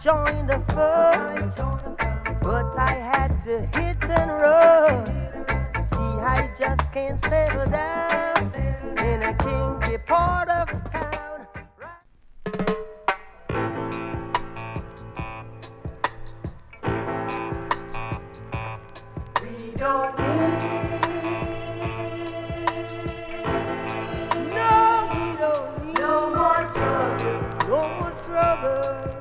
join the fun, but I had to hit and run. See, I just can't settle down in a kinky part of town. We don't need, no, we don't need no more trouble, no more trouble.